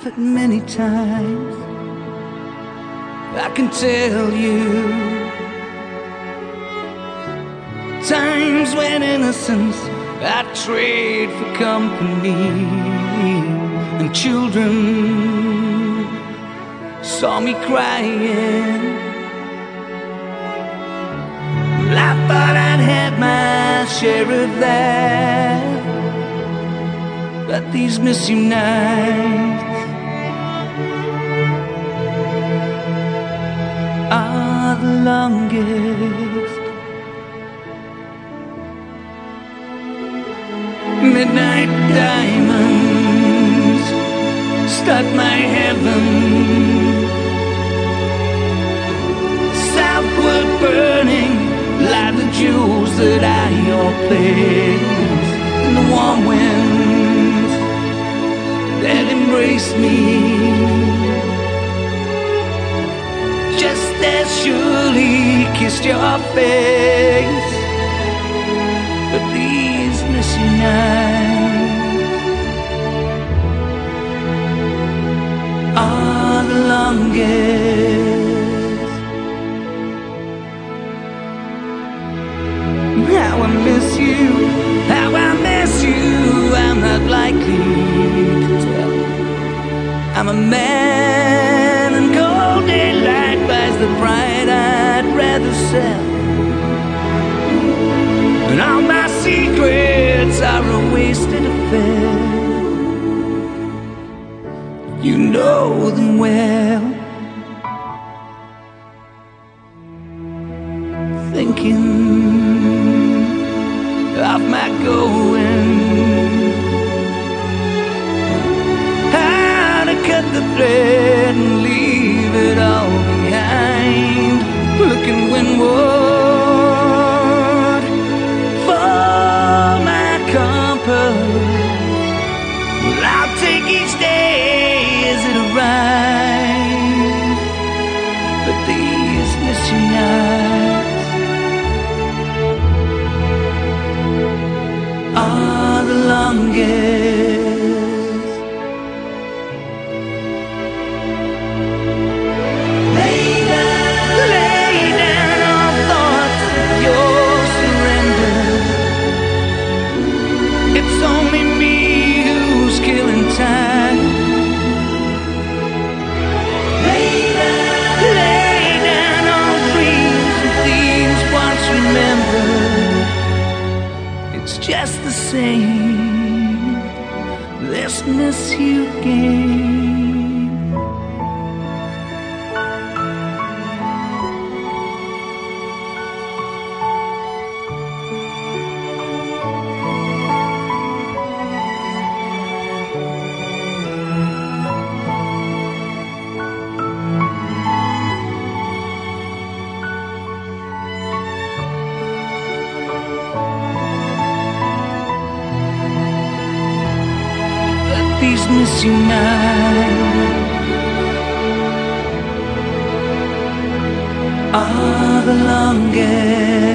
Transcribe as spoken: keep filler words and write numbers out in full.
laugh at many times. I can tell you times when innocence I trade for company, and children saw me crying. Well, I thought I'd had my share of that, but these misty nights are the longest. Midnight diamonds stud my heaven, southward burning like the jewels that I all place, and the warm winds that embrace me just as surely kissed your face. But these missing nights are the longest. How I miss you, how I miss you, I'm not likely to tell. I'm a man, and cold daylight buys the pride I'd rather sell. And all my secrets are a wasted affair. You know them well. Thinking of my going, how to cut the thread and leave it all behind. Looking windward for my compass. Well, I'll take each day as it arrives, but these misty nights are the longest. Lay down, lay down all thoughts of your surrender. It's only me who's killing time. Lay down, lay down all dreams and thieves once remembered. It's just the same, this miss you game. These misty nights are the longest.